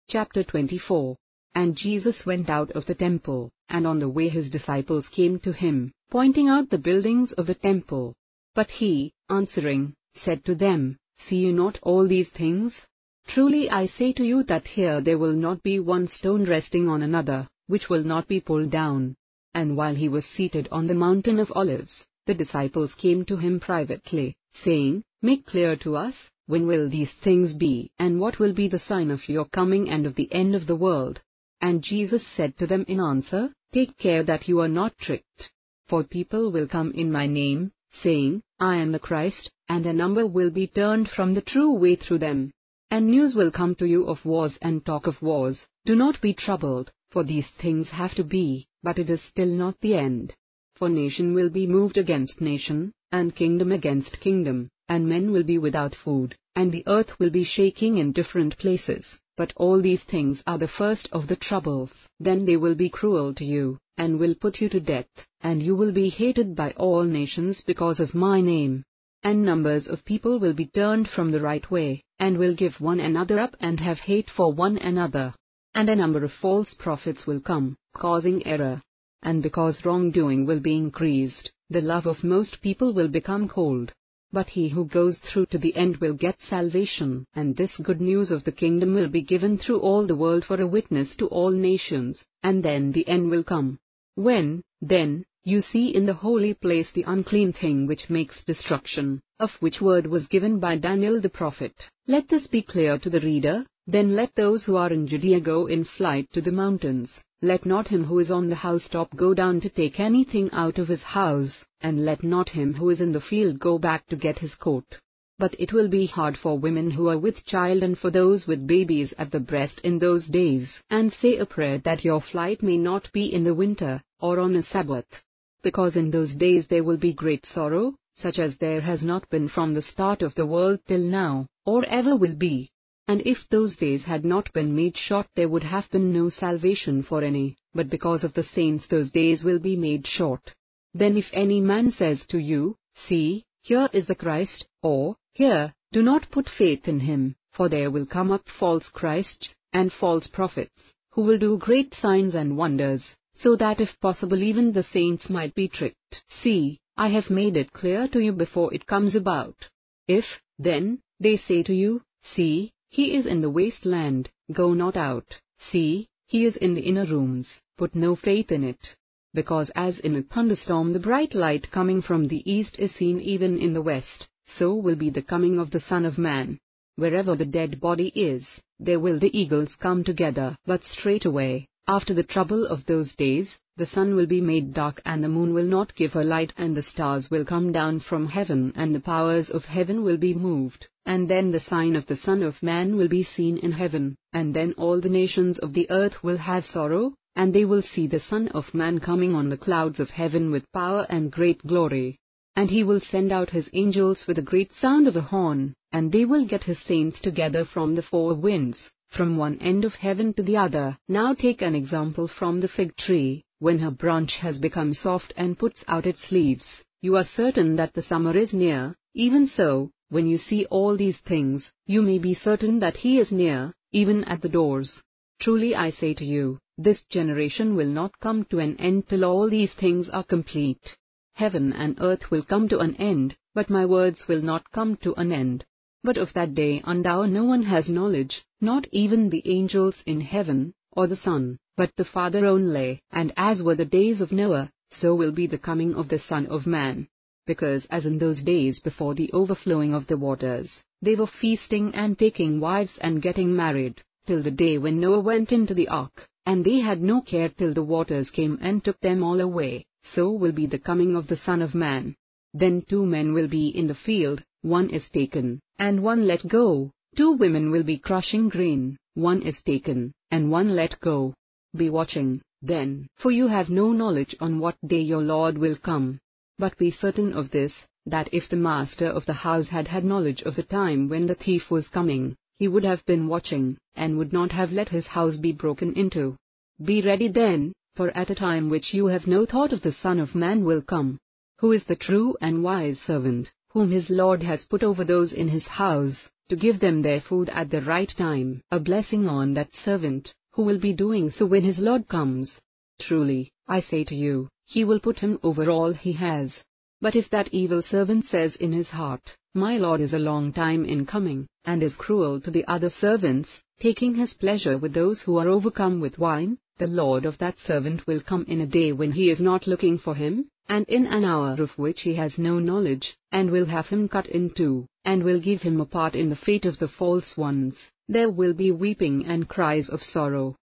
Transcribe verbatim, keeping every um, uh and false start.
Chapter twenty-four. And Jesus went out of the temple, and on the way his disciples came to him, pointing out the buildings of the temple. But he, answering, said to them, See you not all these things? Truly I say to you that here there will not be one stone resting on another, which will not be pulled down. And while he was seated on the mountain of Olives, the disciples came to him privately, saying, Make clear to us, when will these things be, and what will be the sign of your coming and of the end of the world? And Jesus said to them in answer, Take care that you are not tricked. For people will come in my name, saying, I am the Christ, and a number will be turned from the true way through them. And news will come to you of wars and talk of wars. Do not be troubled, for these things have to be, but it is still not the end. For nation will be moved against nation, and kingdom against kingdom, and men will be without food, and the earth will be shaking in different places. But all these things are the first of the troubles. Then they will be cruel to you, and will put you to death, and you will be hated by all nations because of my name. And numbers of people will be turned from the right way, and will give one another up and have hate for one another. And a number of false prophets will come, causing error. And because wrongdoing will be increased, the love of most people will become cold. But he who goes through to the end will get salvation, and this good news of the kingdom will be given through all the world for a witness to all nations, and then the end will come. When, then, you see in the holy place the unclean thing which makes destruction, of which word was given by Daniel the prophet. Let this be clear to the reader. Then let those who are in Judea go in flight to the mountains. Let not him who is on the housetop go down to take anything out of his house, and let not him who is in the field go back to get his coat. But it will be hard for women who are with child and for those with babies at the breast in those days. And say a prayer that your flight may not be in the winter, or on a Sabbath. Because in those days there will be great sorrow, such as there has not been from the start of the world till now, or ever will be. And if those days had not been made short there would have been no salvation for any, but because of the saints those days will be made short. Then if any man says to you, See, here is the Christ, or, Here, do not put faith in him, for there will come up false Christs, and false prophets, who will do great signs and wonders, so that if possible even the saints might be tricked. See, I have made it clear to you before it comes about. If, then, they say to you, See, he is in the wasteland, go not out. See, he is in the inner rooms, put no faith in it. Because as in a thunderstorm the bright light coming from the east is seen even in the west, so will be the coming of the Son of Man. Wherever the dead body is, there will the eagles come together. But straightway, after the trouble of those days, the sun will be made dark and the moon will not give her light and the stars will come down from heaven and the powers of heaven will be moved. And then the sign of the Son of Man will be seen in heaven, and then all the nations of the earth will have sorrow, and they will see the Son of Man coming on the clouds of heaven with power and great glory. And he will send out his angels with a great sound of a horn, and they will get his saints together from the four winds, from one end of heaven to the other. Now take an example from the fig tree. When her branch has become soft and puts out its leaves, you are certain that the summer is near. Even so, when you see all these things, you may be certain that he is near, even at the doors. Truly I say to you, this generation will not come to an end till all these things are complete. Heaven and earth will come to an end, but my words will not come to an end. But of that day and hour no one has knowledge, not even the angels in heaven, or the Son, but the Father only. And as were the days of Noah, so will be the coming of the Son of Man. Because as in those days before the overflowing of the waters, they were feasting and taking wives and getting married, till the day when Noah went into the ark, and they had no care till the waters came and took them all away, so will be the coming of the Son of Man. Then two men will be in the field, one is taken, and one let go. Two women will be crushing grain, one is taken, and one let go. Be watching, then, for you have no knowledge on what day your Lord will come. But be certain of this, that if the master of the house had had knowledge of the time when the thief was coming, he would have been watching, and would not have let his house be broken into. Be ready then, for at a time which you have no thought of the Son of Man will come. Who is the true and wise servant, whom his Lord has put over those in his house, to give them their food at the right time. A blessing on that servant, who will be doing so when his Lord comes. Truly, I say to you, he will put him over all he has. But if that evil servant says in his heart, My Lord is a long time in coming, and is cruel to the other servants, taking his pleasure with those who are overcome with wine, the Lord of that servant will come in a day when he is not looking for him, and in an hour of which he has no knowledge, and will have him cut in two, and will give him a part in the fate of the false ones. There will be weeping and cries of sorrow.